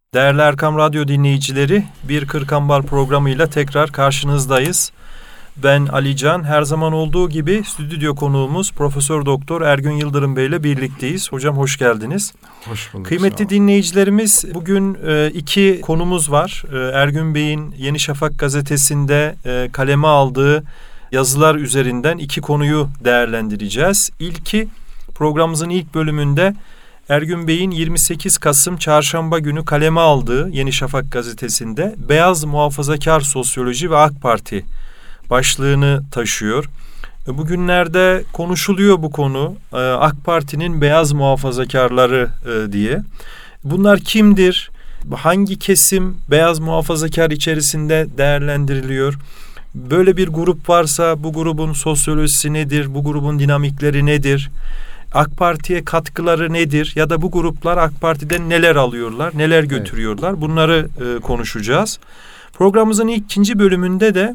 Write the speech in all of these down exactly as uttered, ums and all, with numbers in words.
Değerli Erkam Radyo dinleyicileri, Bir Kırkambar programıyla tekrar karşınızdayız. Ben Ali Can, her zaman olduğu gibi stüdyo konuğumuz Profesör Doktor Ergün Yıldırım Bey ile birlikteyiz. Hocam hoş geldiniz. Hoş bulduk. Kıymetli dinleyicilerimiz, bugün e, iki konumuz var. E, Ergün Bey'in Yeni Şafak gazetesinde e, kaleme aldığı yazılar üzerinden iki konuyu değerlendireceğiz. İlki, programımızın ilk bölümünde Ergün Bey'in yirmi sekiz Kasım Çarşamba günü kaleme aldığı Yeni Şafak gazetesinde Beyaz Muhafazakar Sosyoloji ve AK Parti başlığını taşıyor. Bugünlerde konuşuluyor bu konu, AK Parti'nin beyaz muhafazakarları diye. Bunlar kimdir? Hangi kesim beyaz muhafazakar içerisinde değerlendiriliyor? Böyle bir grup varsa bu grubun sosyolojisi nedir? Bu grubun dinamikleri nedir? AK Parti'ye katkıları nedir? Ya da bu gruplar AK Parti'den neler alıyorlar, neler götürüyorlar? Evet. Bunları e, konuşacağız. Programımızın ilk ikinci bölümünde de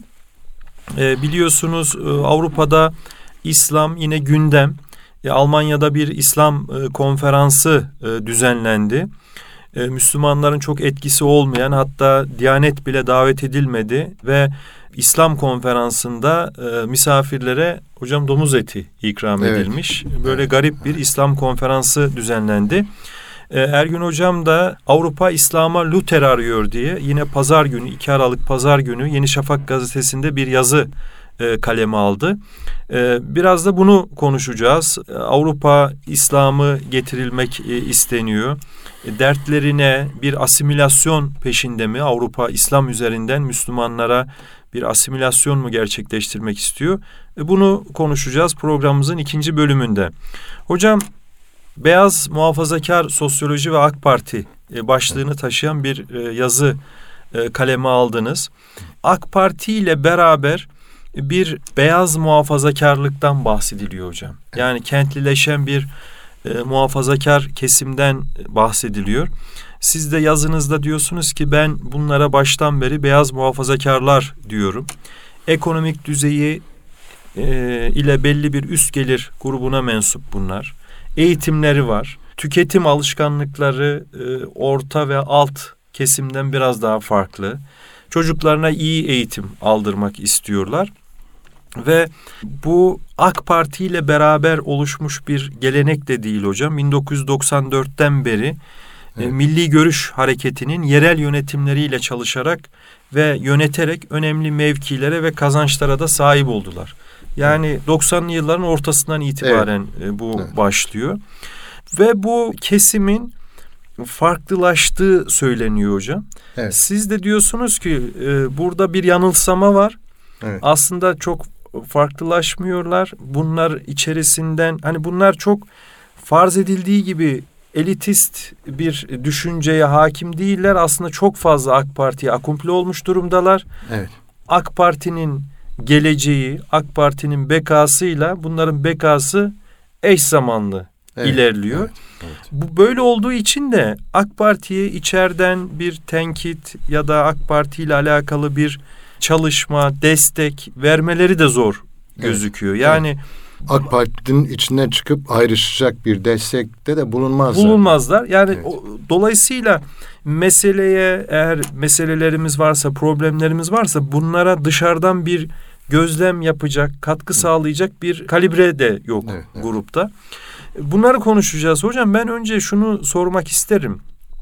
e, biliyorsunuz e, Avrupa'da İslam yine gündem. E, Almanya'da bir İslam e, konferansı e, düzenlendi. E, Müslümanların çok etkisi olmayan, hatta Diyanet bile davet edilmedi ve İslam konferansında e, misafirlere hocam domuz eti ikram evet. edilmiş. Böyle evet. garip bir İslam konferansı düzenlendi. E, Ergün hocam da Avrupa İslam'a Luther arıyor diye yine pazar günü, iki Aralık pazar günü Yeni Şafak gazetesinde bir yazı e, kaleme aldı. E, biraz da bunu konuşacağız. E, Avrupa İslam'ı getirilmek e, isteniyor. E, dertlerine bir asimilasyon peşinde mi? Avrupa İslam üzerinden Müslümanlara bir asimilasyon mu gerçekleştirmek istiyor? E, bunu konuşacağız programımızın ikinci bölümünde. Hocam, Beyaz Muhafazakar Sosyoloji ve AK Parti e, başlığını taşıyan bir e, yazı e, kaleme aldınız. AK Parti ile beraber bir beyaz muhafazakarlıktan bahsediliyor hocam. Yani kentlileşen bir e, muhafazakar kesimden bahsediliyor. Siz de yazınızda diyorsunuz ki ben bunlara baştan beri beyaz muhafazakarlar diyorum. Ekonomik düzeyi e, ile belli bir üst gelir grubuna mensup bunlar. Eğitimleri var. Tüketim alışkanlıkları e, orta ve alt kesimden biraz daha farklı. Çocuklarına iyi eğitim aldırmak istiyorlar. Ve bu AK Parti ile beraber oluşmuş bir gelenek de değil hocam. bin dokuz yüz doksan dörtten beri evet. Milli Görüş Hareketi'nin yerel yönetimleriyle çalışarak ve yöneterek önemli mevkilere ve kazançlara da sahip oldular. Yani evet. doksanlı yılların ortasından itibaren evet. bu evet. başlıyor. Ve bu kesimin farklılaştığı söyleniyor hocam. Evet. Siz de diyorsunuz ki e, burada bir yanılsama var. Evet. Aslında çok farklılaşmıyorlar. Bunlar içerisinden hani bunlar çok farz edildiği gibi elitist bir düşünceye hakim değiller. Aslında çok fazla AK Parti'ye akumple olmuş durumdalar. Evet. AK Parti'nin geleceği, AK Parti'nin bekasıyla bunların bekası eş zamanlı evet. ilerliyor. Evet. Evet. Bu böyle olduğu için de AK Parti'ye içeriden bir tenkit ya da AK Parti ile alakalı bir çalışma, destek vermeleri de zor evet. gözüküyor. Yani evet. AK Parti'nin içinden çıkıp ayrışacak bir destekte de bulunmazlar. Bulunmazlar. Yani evet. o, dolayısıyla meseleye eğer meselelerimiz varsa, problemlerimiz varsa bunlara dışarıdan bir gözlem yapacak, katkı sağlayacak bir kalibre de yok evet, evet. grupta. Bunları konuşacağız. Hocam ben önce şunu sormak isterim.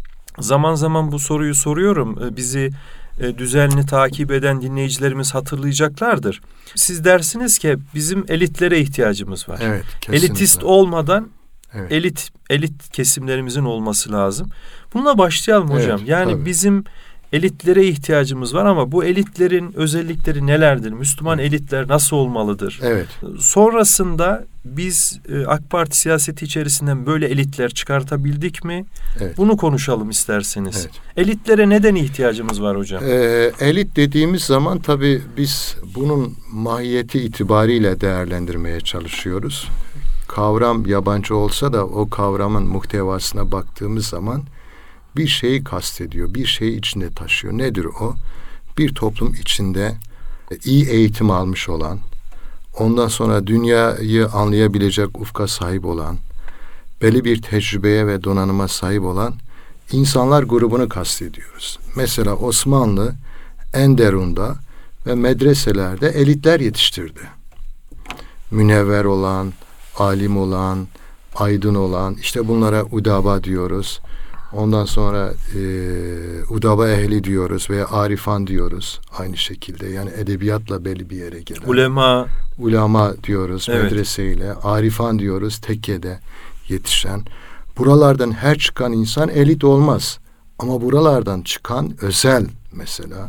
Zaman zaman bu soruyu soruyorum. Bizi düzenli takip eden dinleyicilerimiz hatırlayacaklardır. Siz dersiniz ki bizim elitlere ihtiyacımız var. Evet, elitist olmadan evet. elit elit kesimlerimizin olması lazım. Bununla başlayalım hocam. Evet, yani tabii. bizim elitlere ihtiyacımız var ama bu elitlerin özellikleri nelerdir? Müslüman evet. elitler nasıl olmalıdır? Evet. Sonrasında biz AK Parti siyaseti içerisinden böyle elitler çıkartabildik mi? Evet. Bunu konuşalım isterseniz. Evet. Elitlere neden ihtiyacımız var hocam? Ee, elit dediğimiz zaman tabii biz bunun mahiyeti itibariyle değerlendirmeye çalışıyoruz. Kavram yabancı olsa da o kavramın muhtevasına baktığımız zaman bir şeyi kastediyor, bir şeyi içinde taşıyor. Nedir o? Bir toplum içinde iyi eğitim almış olan, ondan sonra dünyayı anlayabilecek ufka sahip olan, belli bir tecrübeye ve donanıma sahip olan insanlar grubunu kastediyoruz. Mesela Osmanlı Enderun'da ve medreselerde elitler yetiştirdi. Münevver olan, alim olan, aydın olan, işte bunlara udaba diyoruz. Ondan sonra e, udaba ehli diyoruz veya arifan diyoruz aynı şekilde. Yani edebiyatla belli bir yere gelen. Ulema. Ulema diyoruz, evet, medreseyle. Arifan diyoruz, tekkede yetişen. Buralardan her çıkan insan elit olmaz. Ama buralardan çıkan özel mesela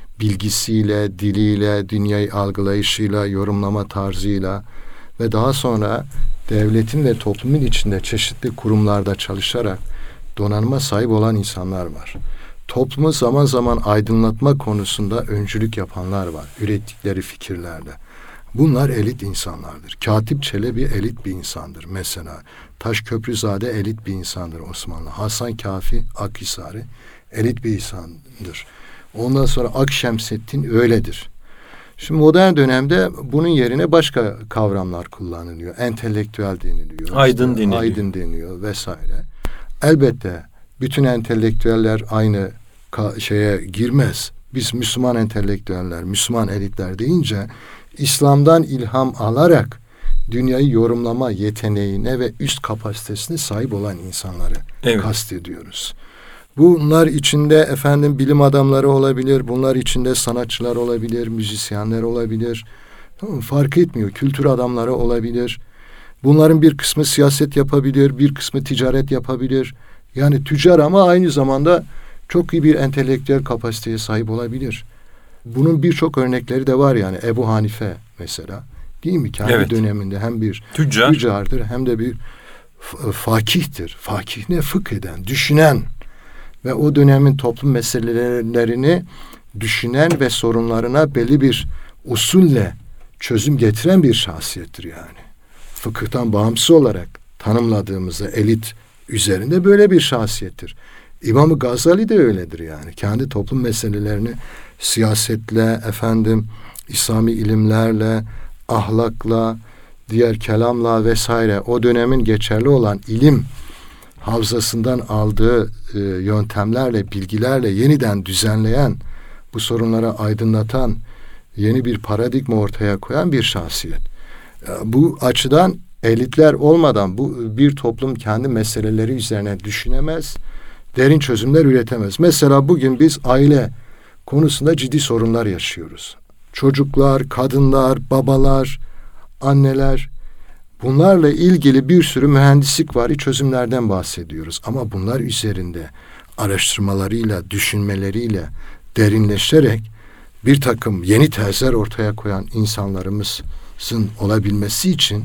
bilgisiyle, diliyle, dünyayı algılayışıyla, yorumlama tarzıyla ve daha sonra devletin ve toplumun içinde çeşitli kurumlarda çalışarak donanıma sahip olan insanlar var. Toplumu zaman zaman aydınlatma konusunda öncülük yapanlar var. Ürettikleri fikirlerle. Bunlar elit insanlardır. Katip Çelebi elit bir insandır mesela. Taşköprüzade elit bir insandır Osmanlı. Hasan Kafi Akhisari elit bir insandır. Ondan sonra Akşemseddin öyledir. Şimdi modern dönemde bunun yerine başka kavramlar kullanılıyor. Entelektüel deniliyor. Aydın işte, deniliyor. Aydın deniyor vesaire. Elbette bütün entelektüeller aynı ka- şeye girmez. Biz Müslüman entelektüeller, Müslüman elitler deyince İslam'dan ilham alarak dünyayı yorumlama yeteneğine ve üst kapasitesine sahip olan insanları evet. kastediyoruz. Bunlar içinde efendim bilim adamları olabilir, bunlar içinde sanatçılar olabilir, müzisyenler olabilir. Tamam, fark etmiyor. Kültür adamları olabilir. Bunların bir kısmı siyaset yapabilir, bir kısmı ticaret yapabilir. Yani tüccar ama aynı zamanda çok iyi bir entelektüel kapasiteye sahip olabilir. Bunun birçok örnekleri de var yani. Ebu Hanife mesela. Değil mi? Kendi evet. döneminde hem bir Tüccar. tüccardır hem de bir f- fakihtir. Fakih ne? Fıkh eden, düşünen ve o dönemin toplum meselelerini düşünen ve sorunlarına belli bir usulle çözüm getiren bir şahsiyettir yani. Fıkıhtan bağımsız olarak tanımladığımızda elit üzerinde böyle bir şahsiyettir. İmam-ı Gazali de öyledir yani. Kendi toplum meselelerini siyasetle, efendim, İslami ilimlerle, ahlakla, diğer kelamla vesaire o dönemin geçerli olan ilim havzasından aldığı e, yöntemlerle, bilgilerle yeniden düzenleyen, bu sorunlara aydınlatan, yeni bir paradigma ortaya koyan bir şahsiyet. E, bu açıdan elitler olmadan bu bir toplum kendi meseleleri üzerine düşünemez, derin çözümler üretemez. Mesela bugün biz aile konusunda ciddi sorunlar yaşıyoruz. Çocuklar, kadınlar, babalar, anneler, bunlarla ilgili bir sürü mühendislikvari çözümlerden bahsediyoruz. Ama bunlar üzerinde araştırmalarıyla, düşünmeleriyle derinleşerek bir takım yeni tezler ortaya koyan insanlarımızın olabilmesi için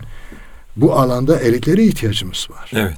bu alanda elitlere ihtiyacımız var. Evet.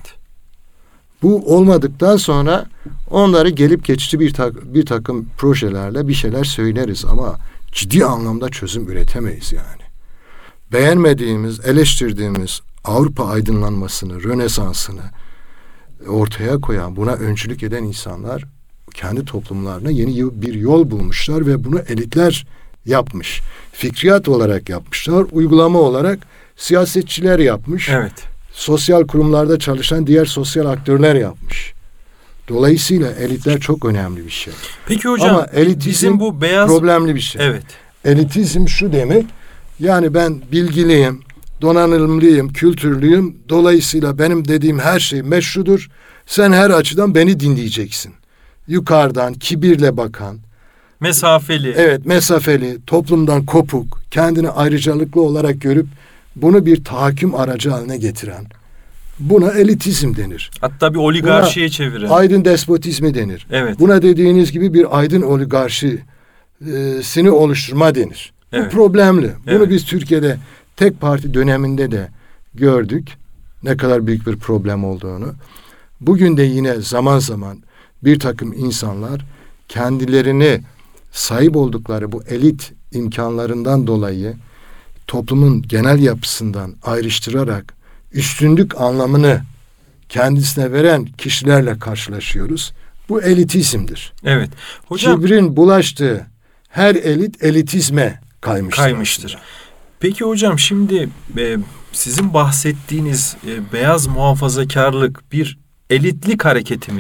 Bu olmadıktan sonra onları gelip geçici bir, tak, bir takım projelerle bir şeyler söyleriz ama ciddi anlamda çözüm üretemeyiz yani. Beğenmediğimiz, eleştirdiğimiz Avrupa aydınlanmasını, Rönesans'ını ortaya koyan, buna öncülük eden insanlar kendi toplumlarına yeni bir yol bulmuşlar ve bunu elitler yapmış. Fikriyat olarak yapmışlar, uygulama olarak siyasetçiler yapmış. Evet. Sosyal kurumlarda çalışan diğer sosyal aktörler yapmış. Dolayısıyla elitler çok önemli bir şey. Peki hocam, ama elitizm bizim bu beyaz problemli bir şey. Evet. Elitizm şu demek, yani ben bilgiliyim, donanımlıyım, kültürlüyüm. Dolayısıyla benim dediğim her şey meşrudur. Sen her açıdan beni dinleyeceksin. Yukarıdan kibirle bakan, mesafeli. Evet, mesafeli, toplumdan kopuk, kendini ayrıcalıklı olarak görüp bunu bir tahakküm aracı haline getiren. Buna elitizm denir. Hatta bir oligarşiye çeviren. Aydın despotizmi denir. Evet. Buna dediğiniz gibi bir aydın oligarşisini oluşturma denir. Evet. Bu problemli. Bunu Evet. biz Türkiye'de tek parti döneminde de gördük. Ne kadar büyük bir problem olduğunu. Bugün de yine zaman zaman bir takım insanlar kendilerini sahip oldukları bu elit imkanlarından dolayı toplumun genel yapısından ayrıştırarak üstünlük anlamını kendisine veren kişilerle karşılaşıyoruz. Bu elitizmdir. Evet. Hocam, kibrin bulaştığı her elit elitizme kaymıştır. Kaymıştır. Aslında. Peki hocam, şimdi e, sizin bahsettiğiniz e, beyaz muhafazakarlık bir elitlik hareketi midir?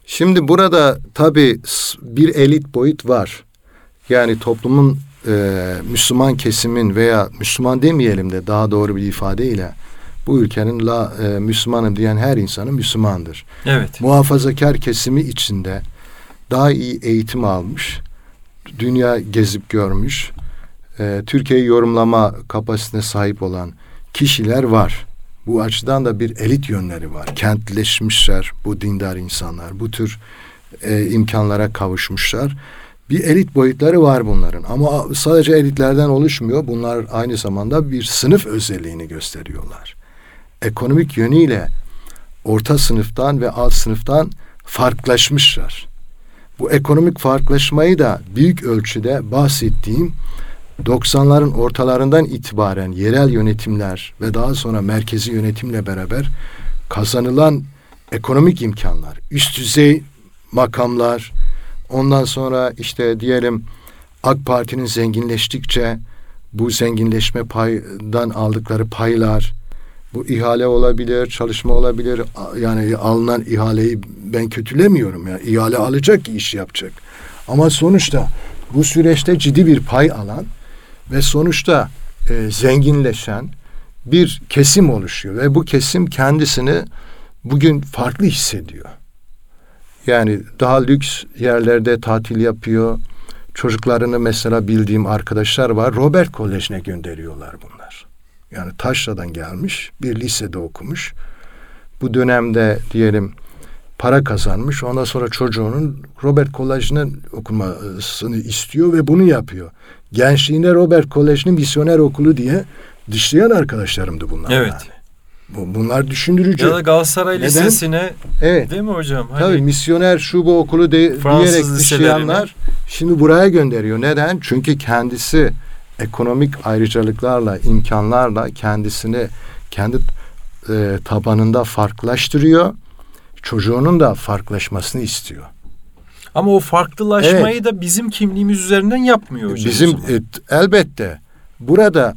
Şimdi burada tabii bir elit boyut var. Yani toplumun e, Müslüman kesimin veya Müslüman demeyelim de daha doğru bir ifadeyle bu ülkenin la, e, Müslümanım diyen her insanın Müslümandır. Evet. Muhafazakar kesimi içinde daha iyi eğitim almış, dünya gezip görmüş, e, Türkiye'yi yorumlama kapasitesine sahip olan kişiler var. Bu açıdan da bir elit yönleri var. Kentleşmişler bu dindar insanlar. Bu tür e, imkanlara kavuşmuşlar. Bir elit boyutları var bunların. Ama sadece elitlerden oluşmuyor. Bunlar aynı zamanda bir sınıf özelliğini gösteriyorlar. Ekonomik yönüyle orta sınıftan ve alt sınıftan farklılaşmışlar. Bu ekonomik farklılaşmayı da büyük ölçüde bahsettiğim doksanların ortalarından itibaren yerel yönetimler ve daha sonra merkezi yönetimle beraber kazanılan ekonomik imkanlar, üst düzey makamlar, ondan sonra işte diyelim AK Parti'nin zenginleştikçe bu zenginleşme paydan aldıkları paylar, bu ihale olabilir, çalışma olabilir. Yani alınan ihaleyi ben kötülemiyorum. Yani ihale alacak ki iş yapacak. Ama sonuçta bu süreçte ciddi bir pay alan ve sonuçta e, zenginleşen bir kesim oluşuyor. Ve bu kesim kendisini bugün farklı hissediyor. Yani daha lüks yerlerde tatil yapıyor. Çocuklarını mesela bildiğim arkadaşlar var. Robert Koleji'ne gönderiyorlar bunlar. Yani Taşra'dan gelmiş, bir lisede okumuş. Bu dönemde diyelim para kazanmış. Ondan sonra çocuğunun Robert Koleji'nin okumasını istiyor ve bunu yapıyor. Gençliğinde Robert Koleji'nin misyoner okulu diye dışlayan arkadaşlarımdı bunlar. Evet. Yani. Bu, bunlar düşündürücü. Ya da Galatasaray Neden? Lisesi'ne, evet. Değil mi hocam? Hani tabii misyoner şu bu okulu de, diyerek dışlayanlar şimdi buraya gönderiyor. Neden? Çünkü kendisi ekonomik ayrıcalıklarla, imkanlarla kendisini kendi e, tabanında farklılaştırıyor. Çocuğunun da farklılaşmasını istiyor. Ama o farklılaşmayı evet. da bizim kimliğimiz üzerinden yapmıyor hocam. Bizim e, elbette burada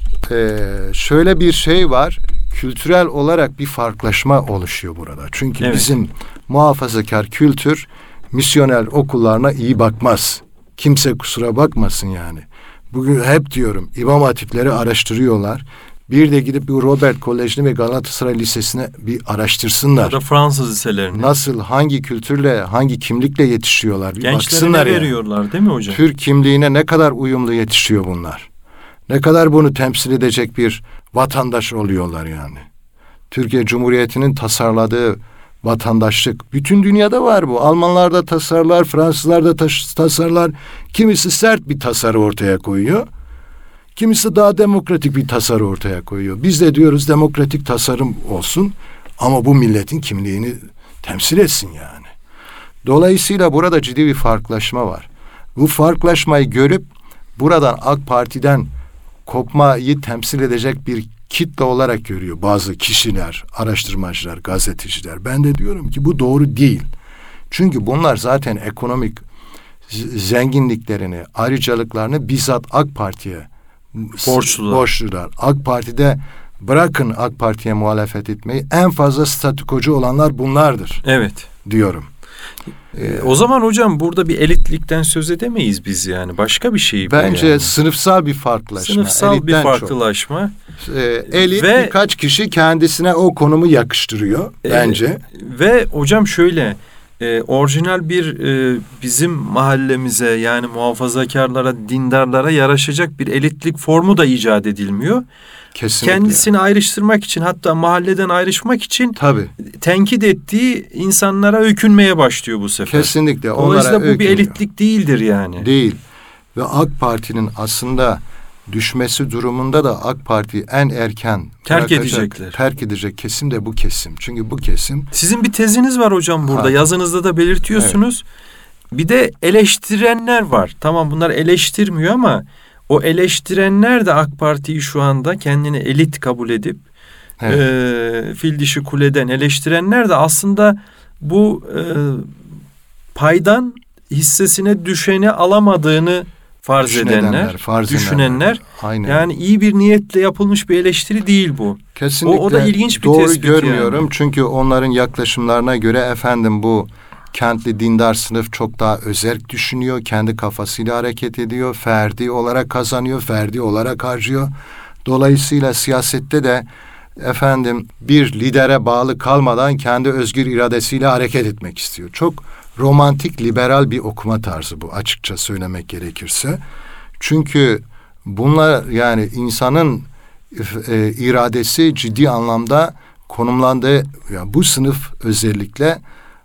e, şöyle bir şey var. Kültürel olarak bir farklılaşma oluşuyor burada. Çünkü evet. bizim muhafazakar kültür misyoner okullarına iyi bakmaz. Kimse kusura bakmasın yani. Bugün hep diyorum İmam Hatipleri araştırıyorlar. Bir de gidip bu Robert Koleji'ni ve Galatasaray Lisesi'ne bir araştırsınlar. Ya da Fransız liselerini. Nasıl, hangi kültürle, hangi kimlikle yetişiyorlar bir gençlerine baksınlar. Gençlerine veriyorlar yani. Değil mi hocam? Türk kimliğine ne kadar uyumlu yetişiyor bunlar. Ne kadar bunu temsil edecek bir vatandaş oluyorlar yani. Türkiye Cumhuriyeti'nin tasarladığı vatandaşlık. Bütün dünyada var bu. Almanlar da tasarlar, Fransızlar da tas- tasarlar. Kimisi sert bir tasarı ortaya koyuyor. Kimisi daha demokratik bir tasarı ortaya koyuyor. Biz de diyoruz demokratik tasarım olsun ama bu milletin kimliğini temsil etsin yani. Dolayısıyla burada ciddi bir farklılaşma var. Bu farklılaşmayı görüp buradan AK Parti'den kopmayı temsil edecek bir kitle olarak görüyor bazı kişiler, araştırmacılar, gazeteciler. Ben de diyorum ki bu doğru değil. Çünkü bunlar zaten ekonomik zenginliklerini, ayrıcalıklarını bizzat AK Parti'ye borçlular. borçlular. AK Parti'de bırakın AK Parti'ye muhalefet etmeyi, en fazla statükocu olanlar bunlardır. Evet. Diyorum. Ee, o zaman hocam burada bir elitlikten söz edemeyiz biz yani. Başka bir şey bu. Bence yani. sınıfsal bir farklılaşma. Sınıfsal Elitten bir farklılaşma. Çok. Ee, elit ve, birkaç kişi kendisine o konumu yakıştırıyor e, bence. Ve hocam şöyle e, orijinal bir e, bizim mahallemize yani muhafazakarlara, dindarlara yaraşacak bir elitlik formu da icat edilmiyor. Kesinlikle. Kendisini ayrıştırmak için, hatta mahalleden ayrışmak için tabii tenkit ettiği insanlara öykünmeye başlıyor bu sefer. Kesinlikle. Dolayısıyla bu öykünüyor. bir elitlik değildir yani. Değil. Ve AK Parti'nin aslında düşmesi durumunda da AK Parti en erken terk edecekler. Terk edecek kesim de bu kesim. Çünkü bu kesim. Sizin bir teziniz var hocam burada. Ha. Yazınızda da belirtiyorsunuz. Evet. Bir de eleştirenler var. Tamam, bunlar eleştirmiyor ama o eleştirenler de AK Parti'yi şu anda kendini elit kabul edip evet. e, fil dişi kuleden eleştirenler de aslında bu e, paydan hissesine düşeni alamadığını farz edenler, farz düşünenler. Aynen. Yani iyi bir niyetle yapılmış bir eleştiri değil bu. Kesinlikle. O, o da ilginç bir doğru tespit görmüyorum. Yani. Çünkü onların yaklaşımlarına göre efendim bu kentli dindar sınıf çok daha özerk düşünüyor. Kendi kafasıyla hareket ediyor. Ferdi olarak kazanıyor. Ferdi olarak harcıyor. Dolayısıyla siyasette de efendim bir lidere bağlı kalmadan kendi özgür iradesiyle hareket etmek istiyor. Çok romantik, liberal bir okuma tarzı bu, açıkça söylemek gerekirse. Çünkü bunlar, yani insanın e, iradesi ciddi anlamda konumlandığı, yani bu sınıf özellikle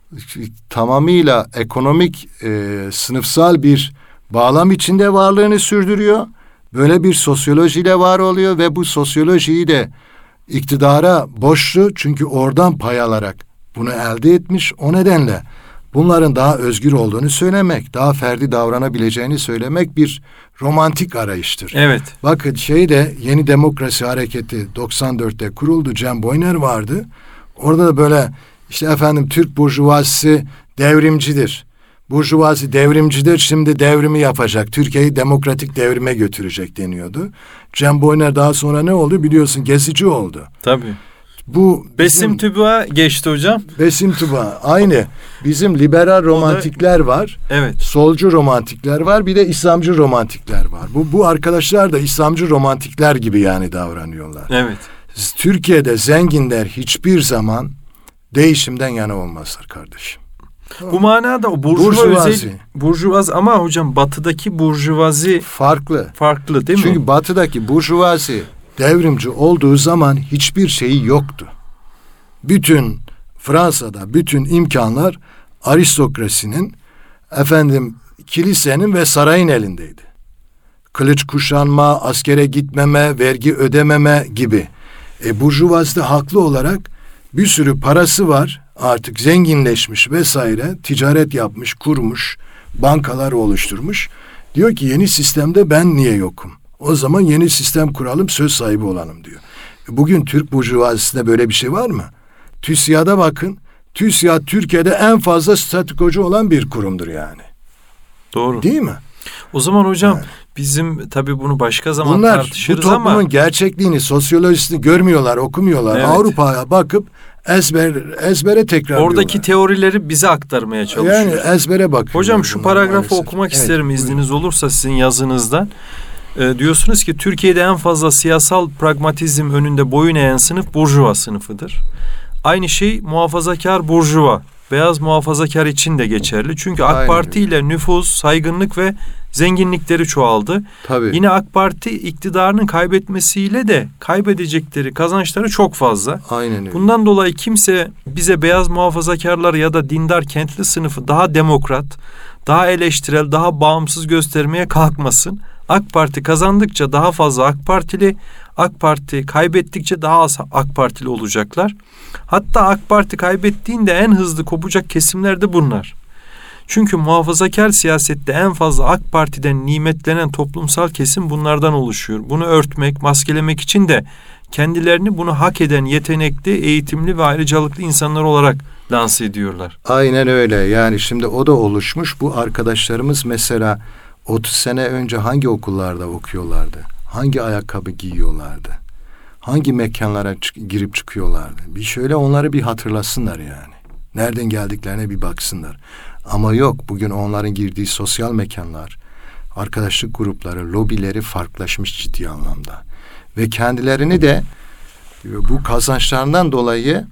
tamamıyla ekonomik e, sınıfsal bir bağlam içinde varlığını sürdürüyor. Böyle bir sosyolojiyle var oluyor ve bu sosyolojiyi de iktidara borçlu, çünkü oradan pay alarak bunu elde etmiş. O nedenle bunların daha özgür olduğunu söylemek, daha ferdi davranabileceğini söylemek bir romantik arayıştır. Evet. Bakın şeyde Yeni Demokrasi Hareketi doksan dörtte kuruldu. Cem Boyner vardı. Orada da böyle işte efendim Türk burjuvazisi devrimcidir. Burjuvazi devrimcidir, şimdi devrimi yapacak. Türkiye'yi demokratik devrime götürecek deniyordu. Cem Boyner daha sonra ne oldu biliyorsun, gezici oldu. Tabii. Bu Besim Tübü'ye geçti hocam. Besim Tübü aynı. Bizim liberal romantikler var. Evet. Solcu romantikler var. Bir de İslamcı romantikler var. Bu bu arkadaşlar da İslamcı romantikler gibi yani davranıyorlar. Evet. Türkiye'de zenginler hiçbir zaman değişimden yana olmazlar kardeşim. Bu manada o burjuva Burjuvazi. özel burjuvaz, ama hocam batıdaki burjuvazi farklı. Farklı değil mi? Çünkü batıdaki burjuvazi devrimci olduğu zaman hiçbir şeyi yoktu. Bütün Fransa'da bütün imkanlar aristokrasinin, efendim kilisenin ve sarayın elindeydi. Kılıç kuşanma, askere gitmeme, vergi ödememe gibi. E burjuvazi de haklı olarak bir sürü parası var, artık zenginleşmiş vesaire, ticaret yapmış, kurmuş, bankalar oluşturmuş. Diyor ki yeni sistemde ben niye yokum? O zaman yeni sistem kuralım, söz sahibi olalım diyor. Bugün Türk burjuvazisinde böyle bir şey var mı? TÜSİAD'a bakın. TÜSİAD Türkiye'de en fazla statükocu olan bir kurumdur yani. Doğru. Değil mi? O zaman hocam evet. bizim tabii bunu başka zaman Bunlar, tartışırız ama... ama... bu toplumun gerçekliğini, sosyolojisini görmüyorlar, okumuyorlar. Evet. Avrupa'ya bakıp ezber, ezbere tekrarlıyorlar. Oradaki teorileri bize aktarmaya çalışıyoruz. Yani ezbere bakıyorlar. Hocam şu paragrafı maalesef okumak evet, isterim buyurun. izniniz olursa sizin yazınızdan. Ee, diyorsunuz ki Türkiye'de en fazla siyasal pragmatizm önünde boyun eğen sınıf burjuva sınıfıdır. Aynı şey muhafazakar burjuva, beyaz muhafazakar için de geçerli. Çünkü AK Aynen. Parti ile nüfus, saygınlık ve zenginlikleri çoğaldı. Tabii. Yine AK Parti iktidarının kaybetmesiyle de kaybedecekleri kazançları çok fazla. Aynen öyle. Bundan dolayı kimse bize beyaz muhafazakarlar ya da dindar kentli sınıfı daha demokrat, daha eleştirel, daha bağımsız göstermeye kalkmasın. AK Parti kazandıkça daha fazla AK Partili, AK Parti kaybettikçe daha az AK Partili olacaklar. Hatta AK Parti kaybettiğinde en hızlı kopacak kesimler de bunlar. Çünkü muhafazakar siyasette en fazla AK Parti'den nimetlenen toplumsal kesim bunlardan oluşuyor. Bunu örtmek, maskelemek için de kendilerini bunu hak eden yetenekli, eğitimli ve ayrıcalıklı insanlar olarak lanse ediyorlar. Aynen öyle. Yani şimdi o da oluşmuş. Bu arkadaşlarımız mesela otuz sene önce hangi okullarda okuyorlardı? Hangi ayakkabı giyiyorlardı? Hangi mekanlara çık- girip çıkıyorlardı? Bir şöyle onları bir hatırlasınlar yani. Nereden geldiklerine bir baksınlar. Ama yok, bugün onların girdiği sosyal mekanlar, arkadaşlık grupları, lobileri farklılaşmış ciddi anlamda. Ve kendilerini de bu kazançlarından dolayı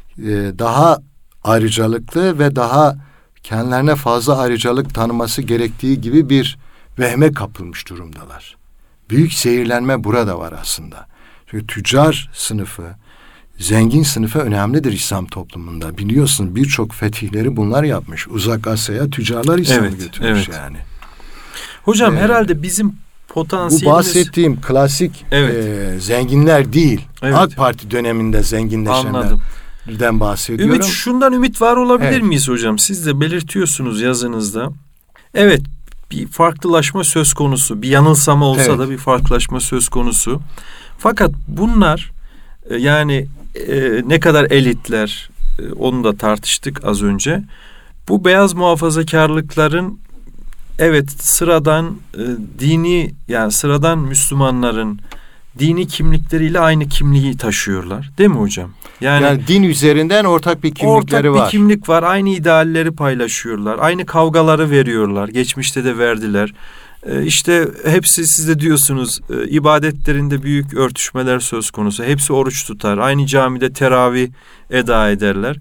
daha ayrıcalıklı ve daha kendilerine fazla ayrıcalık tanıması gerektiği gibi bir vehme kapılmış durumdalar. Büyük zehirlenme burada var aslında. Çünkü tüccar sınıfı, zengin sınıfı önemlidir İslam toplumunda. Biliyorsun birçok fetihleri bunlar yapmış. Uzak Asya'ya tüccarlar İslam'ı evet, götürmüş evet. yani. Hocam ee, herhalde bizim potansiyelimiz... Bu bahsettiğim klasik evet. e, zenginler değil. Evet. AK Parti döneminde zenginleşenlerden bahsediyorum. Ümit, şundan ümit var olabilir evet. miyiz hocam? Siz de belirtiyorsunuz yazınızda. Evet, bir farklılaşma söz konusu. Bir yanılsama olsa evet. da bir farklılaşma söz konusu. Fakat bunlar e, yani e, ne kadar elitler e, onu da tartıştık az önce. Bu beyaz muhafazakarlıkların evet sıradan e, dini yani sıradan Müslümanların dini kimlikleriyle aynı kimliği taşıyorlar. Değil mi hocam? Yani, yani din üzerinden ortak bir kimlikleri ortak var. Ortak bir kimlik var. Aynı idealleri paylaşıyorlar. Aynı kavgaları veriyorlar. Geçmişte de verdiler. Ee, işte hepsi, siz de diyorsunuz, e, ibadetlerinde büyük örtüşmeler söz konusu. Hepsi oruç tutar. Aynı camide teravih eda ederler.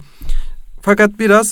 Fakat biraz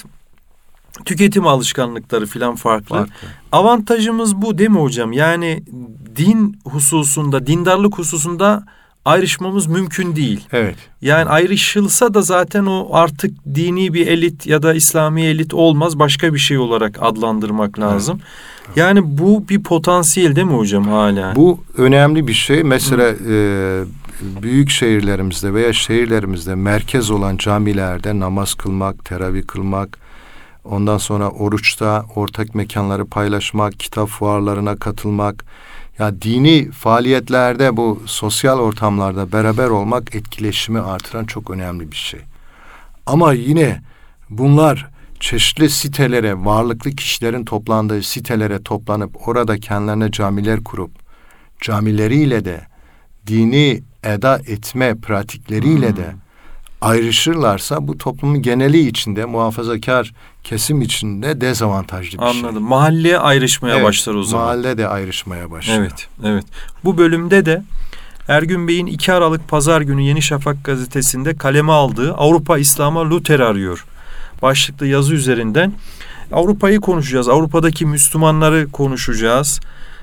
tüketim alışkanlıkları filan farklı. farklı. Avantajımız bu değil mi hocam? Yani din hususunda, dindarlık hususunda ayrışmamız mümkün değil. Evet. Yani ayrışılsa da zaten o artık dini bir elit ya da İslami elit olmaz. Başka bir şey olarak adlandırmak lazım. Evet. Yani bu bir potansiyel değil mi hocam hala? Bu önemli bir şey. Mesela e, büyük şehirlerimizde veya şehirlerimizde merkez olan camilerde namaz kılmak, teravih kılmak, ondan sonra oruçta ortak mekanları paylaşmak, kitap fuarlarına katılmak, ya dini faaliyetlerde, bu sosyal ortamlarda beraber olmak etkileşimi artıran çok önemli bir şey. Ama yine bunlar çeşitli sitelere, varlıklı kişilerin toplandığı sitelere toplanıp orada kendilerine camiler kurup camileriyle de dini eda etme pratikleriyle hmm. de ayrışırlarsa bu toplumun geneli içinde, muhafazakar kesim içinde dezavantajlı bir Anladım. şey. Anladım. Mahalleye ayrışmaya evet, başlar o zaman. Mahalle de ayrışmaya başlar. Evet, evet. Bu bölümde de Ergün Bey'in iki Aralık Pazar günü Yeni Şafak gazetesinde kaleme aldığı Avrupa İslam'a Luther arıyor başlıklı yazı üzerinden Avrupa'yı konuşacağız. Avrupa'daki Müslümanları konuşacağız.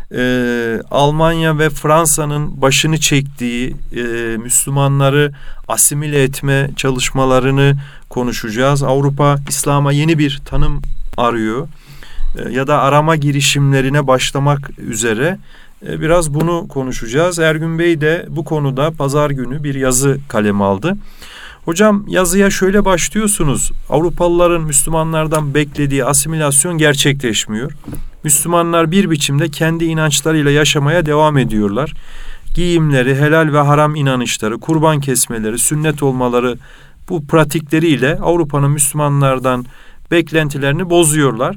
Ee, Almanya ve Fransa'nın başını çektiği e, Müslümanları asimile etme çalışmalarını konuşacağız. Avrupa İslam'a yeni bir tanım arıyor e, ya da arama girişimlerine başlamak üzere. E, biraz bunu konuşacağız. Ergün Bey de bu konuda pazar günü bir yazı kaleme aldı. Hocam, yazıya şöyle başlıyorsunuz. Avrupalıların Müslümanlardan beklediği asimilasyon gerçekleşmiyor. Müslümanlar bir biçimde kendi inançlarıyla yaşamaya devam ediyorlar. Giyimleri, helal ve haram inanışları, kurban kesmeleri, sünnet olmaları, bu pratikleriyle Avrupa'nın Müslümanlardan beklentilerini bozuyorlar.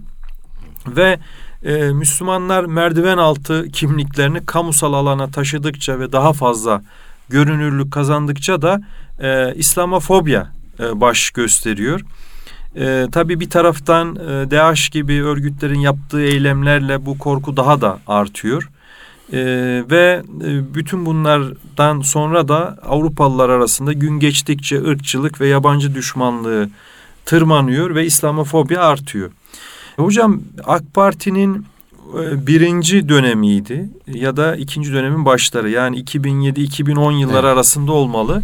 Ve e, Müslümanlar merdiven altı kimliklerini kamusal alana taşıdıkça ve daha fazla görünürlük kazandıkça da e, İslamofobya e, baş gösteriyor. E, tabii bir taraftan e, DAEŞ gibi örgütlerin yaptığı eylemlerle bu korku daha da artıyor. E, ve e, bütün bunlardan sonra da Avrupalılar arasında gün geçtikçe ırkçılık ve yabancı düşmanlığı tırmanıyor ve İslamofobya artıyor. E, hocam, AK Parti'nin birinci dönemiydi ya da ikinci dönemin başları, yani iki bin yedi iki bin on yılları evet. arasında olmalı.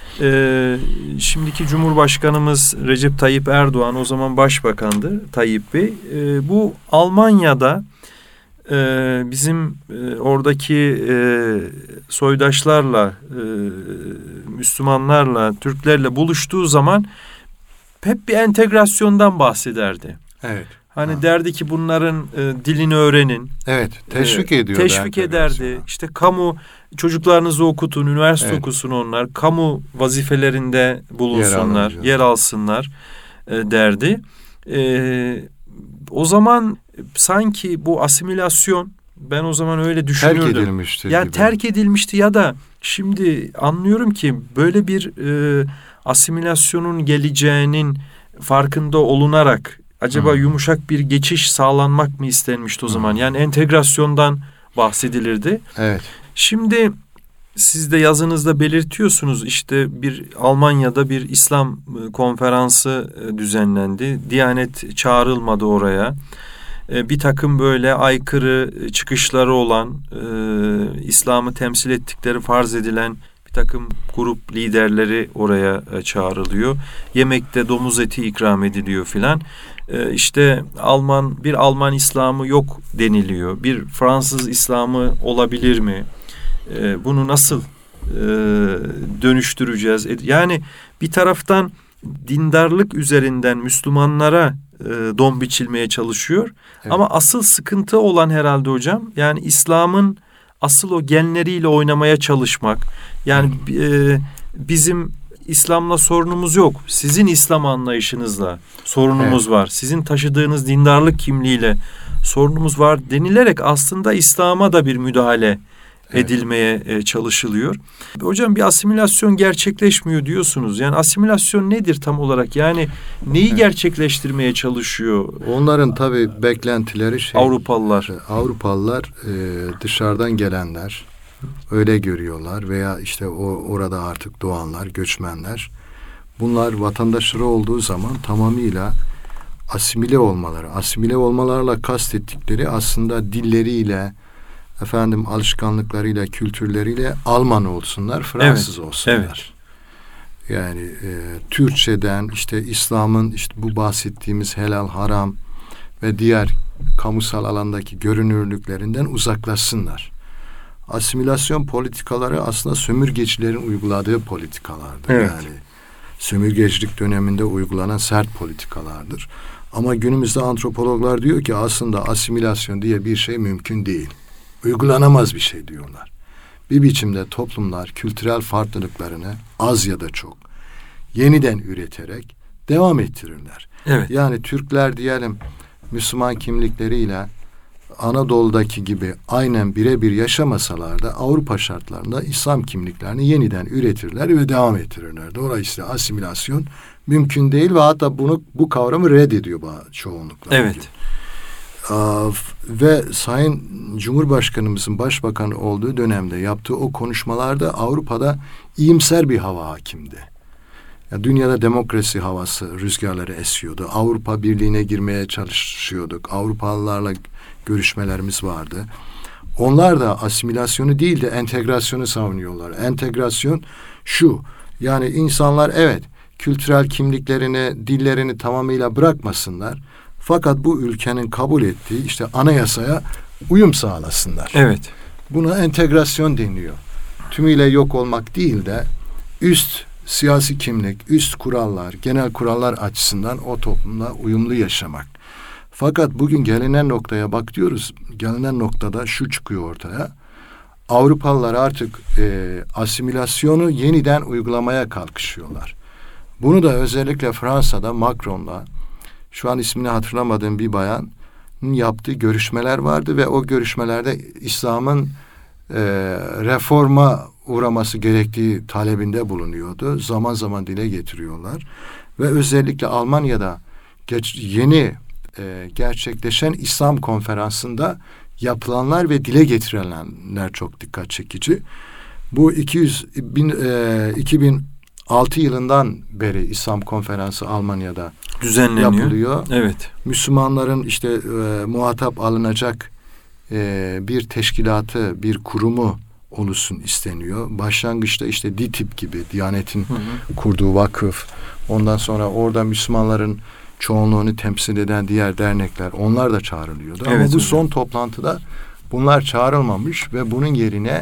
Ee, şimdiki Cumhurbaşkanımız Recep Tayyip Erdoğan, o zaman başbakandı Tayyip Bey. Ee, bu Almanya'da e, bizim e, oradaki e, soydaşlarla, e, Müslümanlarla, Türklerle buluştuğu zaman hep bir entegrasyondan bahsederdi. Evet. Hani ha. derdi ki bunların e, dilini öğrenin. Evet, teşvik e, ediyordu. Teşvik ederdi. İşte kamu, çocuklarınızı okutun, üniversite evet. okusun onlar. Kamu vazifelerinde bulunsunlar, yer, yer alsınlar e, derdi. E, o zaman sanki bu asimilasyon, ben o zaman öyle düşünüyordum. Terk edilmişti. Yani gibi. terk edilmişti ya da şimdi anlıyorum ki böyle bir e, asimilasyonun geleceğinin farkında olunarak acaba hmm. yumuşak bir geçiş sağlanmak mı istenmişti o zaman? Hmm. Yani entegrasyondan bahsedilirdi. Evet. Şimdi siz de yazınızda belirtiyorsunuz, işte bir Almanya'da bir İslam konferansı düzenlendi. Diyanet çağrılmadı oraya. Bir takım böyle aykırı çıkışları olan, e, İslam'ı temsil ettikleri farz edilen bir takım grup liderleri oraya çağrılıyor. Yemekte domuz eti ikram ediliyor filan. Ee, işte Alman, bir Alman İslam'ı yok deniliyor. Bir Fransız İslam'ı olabilir mi? Ee, bunu nasıl e, dönüştüreceğiz? Yani bir taraftan dindarlık üzerinden Müslümanlara e, don biçilmeye çalışıyor. Evet. Ama asıl sıkıntı olan herhalde hocam, yani İslam'ın asıl o genleriyle oynamaya çalışmak. Yani e, bizim İslam'la sorunumuz yok. Sizin İslam anlayışınızla sorunumuz evet. var. Sizin taşıdığınız dindarlık kimliğiyle sorunumuz var denilerek aslında İslam'a da bir müdahale edilmeye evet. çalışılıyor. Hocam bir asimilasyon gerçekleşmiyor diyorsunuz. Yani asimilasyon nedir tam olarak? Yani neyi evet. gerçekleştirmeye çalışıyor? Onların tabii beklentileri şey. Avrupalılar. Avrupalılar e, dışarıdan gelenler öyle görüyorlar veya işte o orada artık doğanlar, göçmenler. Bunlar vatandaşları olduğu zaman tamamıyla asimile olmaları. Asimile olmalarla kastettikleri aslında dilleriyle, efendim alışkanlıklarıyla, kültürleriyle Alman olsunlar, Fransız evet, olsunlar. Evet. Yani e, Türkçeden işte İslam'ın işte bu bahsettiğimiz helal, haram ve diğer kamusal alandaki görünürlüklerinden uzaklaşsınlar. Asimilasyon politikaları aslında sömürgecilerin uyguladığı politikalardır. Evet. Yani sömürgecilik döneminde uygulanan sert politikalardır. Ama günümüzde antropologlar diyor ki aslında asimilasyon diye bir şey mümkün değil. Uygulanamaz bir şey diyorlar. Bir biçimde toplumlar kültürel farklılıklarını az ya da çok yeniden üreterek devam ettirirler. Evet. Yani Türkler diyelim Müslüman kimlikleriyle Anadolu'daki gibi aynen birebir yaşamasalar da Avrupa şartlarında İslam kimliklerini yeniden üretirler ve devam ettirirler. Dolayısıyla asimilasyon mümkün değil ve hatta bunu bu kavramı reddediyor çoğunlukla. Evet. Aa, ve Sayın Cumhurbaşkanımızın başbakan olduğu dönemde yaptığı o konuşmalarda Avrupa'da iyimser bir hava hakimdi. Ya dünyada demokrasi havası rüzgarları esiyordu. Avrupa Birliği'ne girmeye çalışıyorduk. Avrupalılarla görüşmelerimiz vardı. Onlar da asimilasyonu değil de entegrasyonu savunuyorlar. Entegrasyon şu, yani insanlar evet kültürel kimliklerini, dillerini tamamıyla bırakmasınlar. Fakat bu ülkenin kabul ettiği işte anayasaya uyum sağlasınlar. Evet. Buna entegrasyon deniyor. Tümüyle yok olmak değil de üst siyasi kimlik, üst kurallar, genel kurallar açısından o toplumla uyumlu yaşamak. Fakat bugün gelinen noktaya bak diyoruz. Gelinen noktada şu çıkıyor ortaya. Avrupalılar artık e, asimilasyonu yeniden uygulamaya kalkışıyorlar. Bunu da özellikle Fransa'da Macron'la, şu an ismini hatırlamadığım bir bayanın yaptığı görüşmeler vardı ve o görüşmelerde İslam'ın e, reforma uğraması gerektiği talebinde bulunuyordu. Zaman zaman dile getiriyorlar. Ve özellikle Almanya'da geç, yeni e, gerçekleşen İslam konferansında yapılanlar ve dile getirilenler çok dikkat çekici. Bu iki yüz bin, e, iki bin altı yılından beri İslam konferansı Almanya'da düzenleniyor. Yapılıyor. Evet. Müslümanların işte e, muhatap alınacak e, bir teşkilatı, bir kurumu oluşsun isteniyor. Başlangıçta işte DİTİB gibi, Diyanet'in hı hı. kurduğu vakıf, ondan sonra orada Müslümanların çoğunluğunu temsil eden diğer dernekler, onlar da çağrılıyordu. Evet, Ama bu hocam. son toplantıda bunlar çağrılmamış ve bunun yerine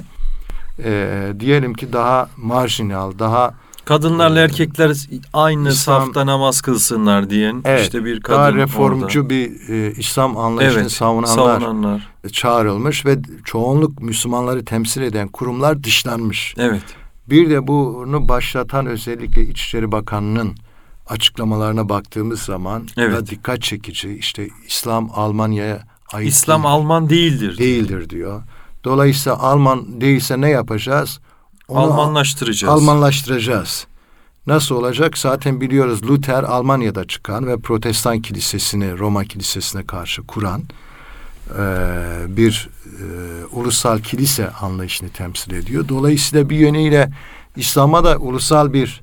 e, diyelim ki daha marjinal, daha kadınlarla e, erkekler aynı İslam, safta namaz kılsınlar diyen evet, işte bir kadın daha reformcu orada. bir e, İslam anlayışını evet, savunanlar, savunanlar çağrılmış ve çoğunluk Müslümanları temsil eden kurumlar dışlanmış. Evet. Bir de bunu başlatan özellikle İçişleri Bakanı'nın açıklamalarına baktığımız zaman evet. da dikkat çekici. İşte İslam Almanya'ya ait İslam değil, Alman değildir. Değildir diyor. Dolayısıyla Alman değilse ne yapacağız? Onu Almanlaştıracağız. Almanlaştıracağız. Nasıl olacak? Zaten biliyoruz Luther Almanya'da çıkan ve Protestan kilisesini Roma kilisesine karşı kuran e, bir e, ulusal kilise anlayışını temsil ediyor. Dolayısıyla bir yönüyle İslam'a da ulusal bir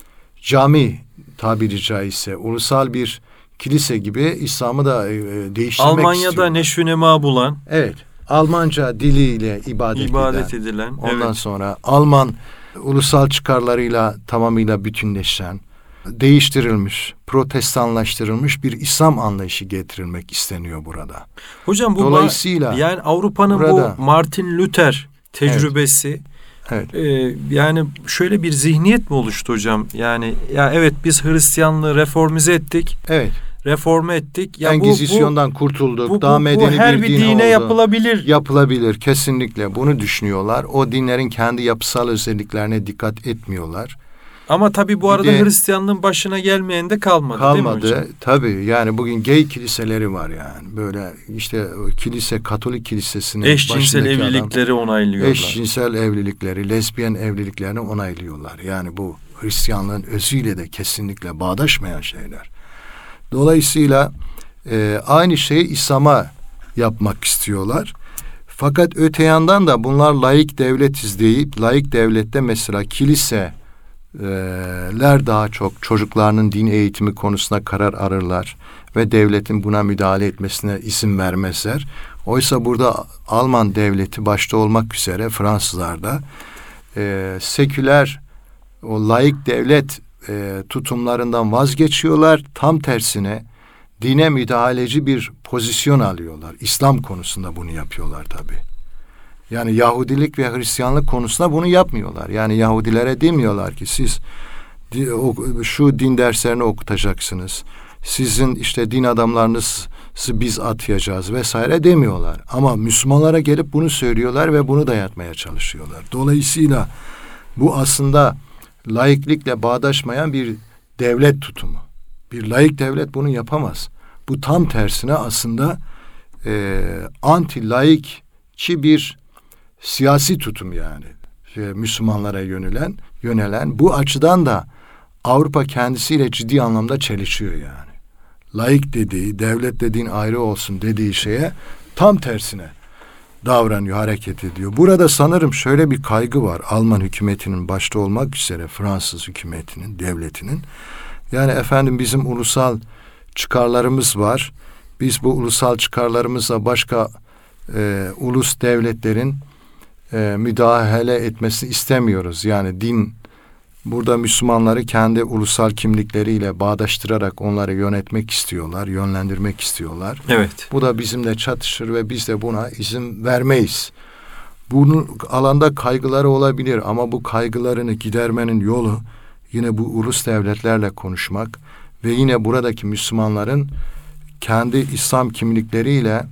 cami tabiri caizse ulusal bir kilise gibi İslam'ı da e, değiştirmek Almanya'da istiyor. Almanya'da neşünema bulan. Evet. Almanca diliyle ibadet, ibadet eden, edilen. Ondan evet. sonra Alman ulusal çıkarlarıyla tamamıyla bütünleşen, değiştirilmiş, protestanlaştırılmış bir İslam anlayışı getirilmek isteniyor burada. Hocam bu Dolayısıyla yani Avrupa'nın burada, bu Martin Luther tecrübesi evet. Evet. E, yani şöyle bir zihniyet mi oluştu hocam? Yani ya evet biz Hristiyanlığı reformize ettik. Evet. Reforme ettik. Ya Engizisyondan bu, kurtulduk. Bu, daha bu, medeni bu her bir, bir din dine oldu. yapılabilir. Yapılabilir kesinlikle. Bunu düşünüyorlar. O dinlerin kendi yapısal özelliklerine dikkat etmiyorlar. Ama tabii bu arada de, Hristiyanlığın başına gelmeyen de kalmadı, kalmadı değil mi hocam? Tabii yani bugün gay kiliseleri var yani. Böyle işte kilise, Katolik kilisesinin eşcinsel evlilikleri adam, onaylıyorlar. Eşcinsel evlilikleri, lezbiyen evliliklerini onaylıyorlar. Yani bu Hristiyanlığın özüyle de kesinlikle bağdaşmayan şeyler. Dolayısıyla e, aynı şeyi İslam'a yapmak istiyorlar. Fakat öte yandan da bunlar laik devletiz deyip, laik devlette mesela kiliseler daha çok çocuklarının din eğitimi konusunda karar ararlar ve devletin buna müdahale etmesine izin vermezler. Oysa burada Alman devleti başta olmak üzere Fransızlarda e, seküler, o laik devlet e, tutumlarından vazgeçiyorlar. Tam tersine dine müdahaleci bir pozisyon alıyorlar. İslam konusunda bunu yapıyorlar tabii. Yani Yahudilik ve Hristiyanlık konusunda bunu yapmıyorlar. Yani Yahudilere demiyorlar ki siz şu din derslerini okutacaksınız. Sizin işte din adamlarınızı biz atayacağız vesaire demiyorlar. Ama Müslümanlara gelip bunu söylüyorlar ve bunu dayatmaya çalışıyorlar. Dolayısıyla bu aslında laiklikle bağdaşmayan bir devlet tutumu. Bir laik devlet bunu yapamaz. Bu tam tersine aslında e, anti-laikçi bir siyasi tutum yani. Şey, Müslümanlara yönelen, yönelen. Bu açıdan da Avrupa kendisiyle ciddi anlamda çelişiyor yani. Laik dediği, devlet dediğin ayrı olsun dediği şeye tam tersine davranıyor, hareket ediyor. Burada sanırım şöyle bir kaygı var. Alman hükümetinin başta olmak üzere Fransız hükümetinin, devletinin. Yani efendim bizim ulusal çıkarlarımız var. Biz bu ulusal çıkarlarımızla başka e, ulus devletlerin e, müdahale etmesini istemiyoruz. Yani din burada Müslümanları kendi ulusal kimlikleriyle bağdaştırarak onları yönetmek istiyorlar, yönlendirmek istiyorlar. Evet. Bu da bizimle çatışır ve biz de buna izin vermeyiz. Bunun alanda kaygıları olabilir ama bu kaygılarını gidermenin yolu yine bu ulus devletlerle konuşmak ve yine buradaki Müslümanların kendi İslam kimlikleriyle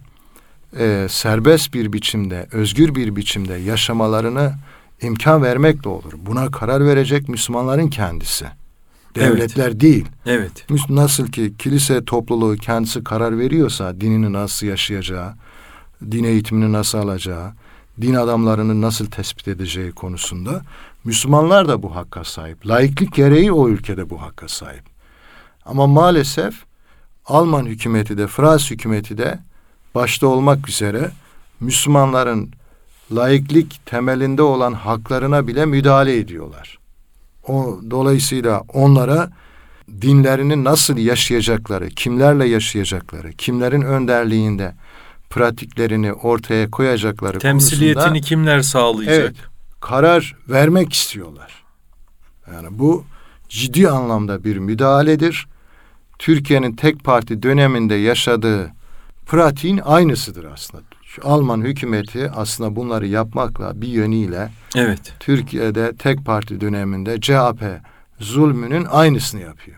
e, serbest bir biçimde, özgür bir biçimde yaşamalarını imkan vermekle olur. Buna karar verecek Müslümanların kendisi. Devletler evet. değil. Evet. Nasıl ki kilise topluluğu kendisi karar veriyorsa dinini nasıl yaşayacağı, din eğitimini nasıl alacağı, din adamlarını nasıl tespit edeceği konusunda Müslümanlar da bu hakka sahip. Laiklik gereği o ülkede bu hakka sahip. Ama maalesef Alman hükümeti de Fransız hükümeti de başta olmak üzere Müslümanların laiklik temelinde olan haklarına bile müdahale ediyorlar. O dolayısıyla onlara dinlerini nasıl yaşayacakları, kimlerle yaşayacakları, kimlerin önderliğinde pratiklerini ortaya koyacakları temsiliyetini konusunda, kimler sağlayacak? Evet, karar vermek istiyorlar. Yani bu ciddi anlamda bir müdahaledir. Türkiye'nin tek parti döneminde yaşadığı pratiğin aynısıdır aslında. Şu Alman hükümeti aslında bunları yapmakla bir yönüyle evet. Türkiye'de tek parti döneminde C H P zulmünün aynısını yapıyor.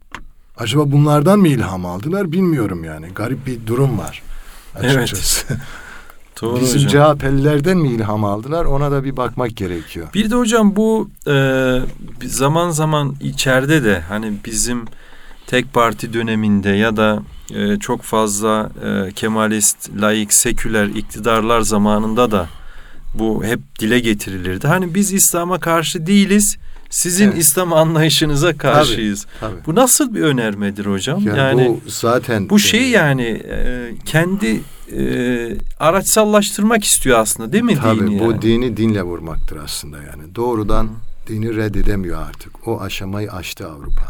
Acaba bunlardan mı ilham aldılar bilmiyorum yani. Garip bir durum var açıkçası. Evet. Doğru Bizim hocam. C H P'lilerden mi ilham aldılar? Ona da bir bakmak gerekiyor. Bir de hocam bu e, zaman zaman içeride de hani bizim tek parti döneminde ya da e, çok fazla e, Kemalist, laik, seküler iktidarlar zamanında da bu hep dile getirilirdi. Hani biz İslam'a karşı değiliz, sizin evet. İslam anlayışınıza karşıyız. Tabii, tabii. Bu nasıl bir önermedir hocam? Yani, yani bu zaten bu şey yani e, kendi e, araçsallaştırmak istiyor aslında, değil mi? Tabii dini bu yani? Dini dinle vurmaktır aslında yani. Doğrudan Hı. dini reddedemiyor artık. O aşamayı aştı Avrupa.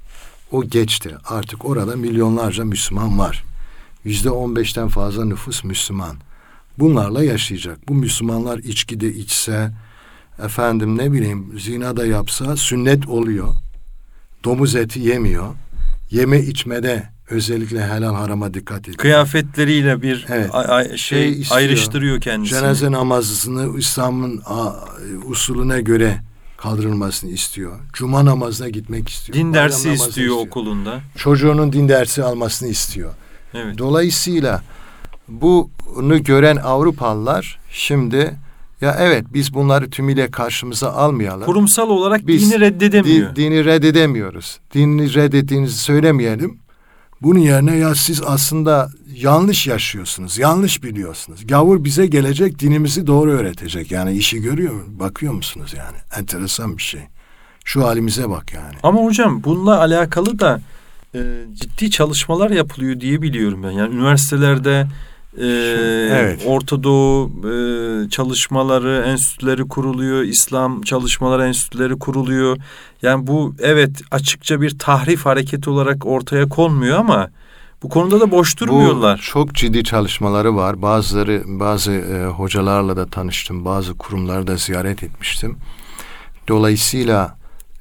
O geçti. Artık orada milyonlarca Müslüman var. Yüzde on beşten fazla nüfus Müslüman. Bunlarla yaşayacak. Bu Müslümanlar içkide içse, efendim ne bileyim zina da yapsa sünnet oluyor. Domuz eti yemiyor. Yeme içmede özellikle helal harama dikkat ediyor. Kıyafetleriyle bir evet. a- a- şey, şey ayrıştırıyor kendisini. Cenaze namazını İslam'ın a, usulüne göre kaldırılmasını istiyor. Cuma namazına gitmek istiyor. Din dersi istiyor, istiyor okulunda. Çocuğunun din dersi almasını istiyor. Evet. Dolayısıyla bunu gören Avrupalılar şimdi Ya evet, biz bunları tümüyle karşımıza almayalım. Kurumsal olarak biz dini reddedemiyor. Di, dini reddedemiyoruz. Dini reddettiğinizi söylemeyelim. Bunun yerine ya siz aslında yanlış yaşıyorsunuz, yanlış biliyorsunuz. Gavur bize gelecek, dinimizi doğru öğretecek. Yani işi görüyor, bakıyor musunuz yani? Enteresan bir şey. Şu halimize bak yani. Ama hocam bununla alakalı da e, ciddi çalışmalar yapılıyor diye biliyorum ben. Yani üniversitelerde e, evet. Orta Doğu e, çalışmaları, enstitüleri kuruluyor. İslam çalışmaları enstitüleri kuruluyor. Yani bu evet açıkça bir tahrif hareketi olarak ortaya konmuyor ama bu konuda da boş durmuyorlar. Bu çok ciddi çalışmaları var. Bazıları, bazı e, hocalarla da tanıştım. Bazı kurumları da ziyaret etmiştim. Dolayısıyla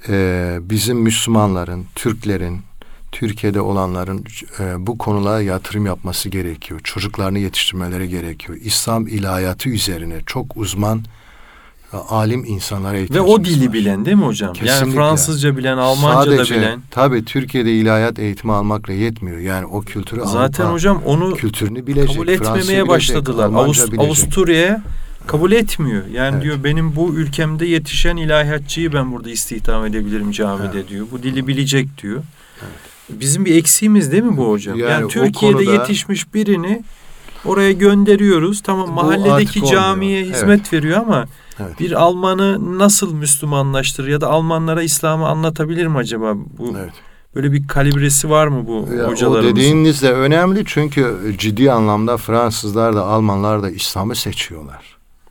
e, bizim Müslümanların, Türklerin, Türkiye'de olanların e, bu konulara yatırım yapması gerekiyor. Çocuklarını yetiştirmeleri gerekiyor. İslam ilahiyatı üzerine çok uzman e, alim insanlara ihtiyacımız var. Ve o dili var. Bilen değil mi hocam? Kesinlikle. Yani Fransızca bilen, Almanca Sadece, da bilen. Tabii Türkiye'de ilahiyat eğitimi almakla yetmiyor. Yani o kültürü zaten Avrupa, hocam onu kültürünü bilecek, kabul etmemeye bilecek, başladılar. Avust- Avusturya'ya kabul etmiyor. Yani evet. diyor benim bu ülkemde yetişen ilahiyatçıyı ben burada istihdam edebilirim camide evet. diyor. Bu dili bilecek diyor. Evet. Bizim bir eksiğimiz değil mi bu hocam? Yani, yani Türkiye'de konuda, yetişmiş birini oraya gönderiyoruz. Tamam mahalledeki camiye olmuyor. hizmet evet. veriyor ama evet. bir Almanı nasıl Müslümanlaştırır ya da Almanlara İslam'ı anlatabilir mi acaba? Bu evet. Böyle bir kalibresi var mı bu ya, hocalarımızın? O dediğiniz de önemli çünkü ciddi anlamda Fransızlar da Almanlar da İslam'ı seçiyorlar.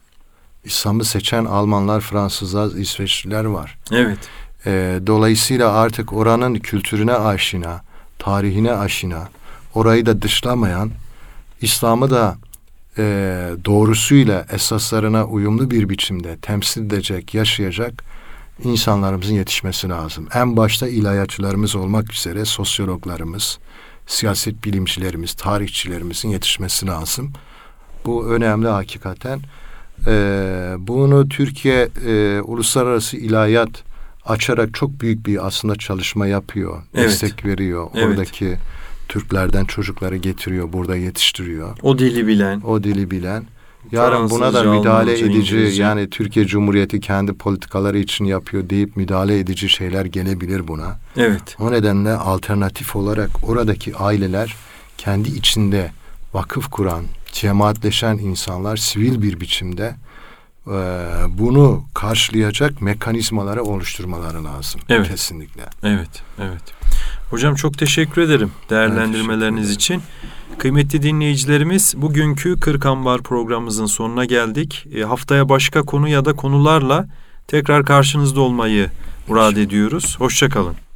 İslam'ı seçen Almanlar, Fransızlar, İsveçliler var. Evet. E, dolayısıyla artık oranın kültürüne aşina, tarihine aşina, orayı da dışlamayan, İslam'ı da e, doğrusuyla esaslarına uyumlu bir biçimde temsil edecek, yaşayacak insanlarımızın yetişmesi lazım. En başta ilahiyatçılarımız olmak üzere sosyologlarımız, siyaset bilimcilerimiz, tarihçilerimizin yetişmesi lazım. Bu önemli hakikaten. E, bunu Türkiye e, uluslararası ilahiyat açarak çok büyük bir aslında çalışma yapıyor. Evet. Destek veriyor. Evet. Oradaki Türklerden çocukları getiriyor, burada yetiştiriyor. O dili bilen. O dili bilen. Yarın buna da müdahale edici, İngilizce. Yani Türkiye Cumhuriyeti kendi politikaları için yapıyor deyip müdahale edici şeyler gelebilir buna. Evet. O nedenle alternatif olarak oradaki aileler kendi içinde vakıf kuran, cemaatleşen insanlar sivil bir biçimde e, bunu karşılayacak mekanizmaları oluşturmaları lazım. Evet. Kesinlikle. Evet, evet. Hocam çok teşekkür ederim değerlendirmeleriniz evet, için. Kıymetli dinleyicilerimiz, bugünkü Kırk Ambar programımızın sonuna geldik. E, haftaya başka konu ya da konularla tekrar karşınızda olmayı murad ediyoruz. Hoşça kalın.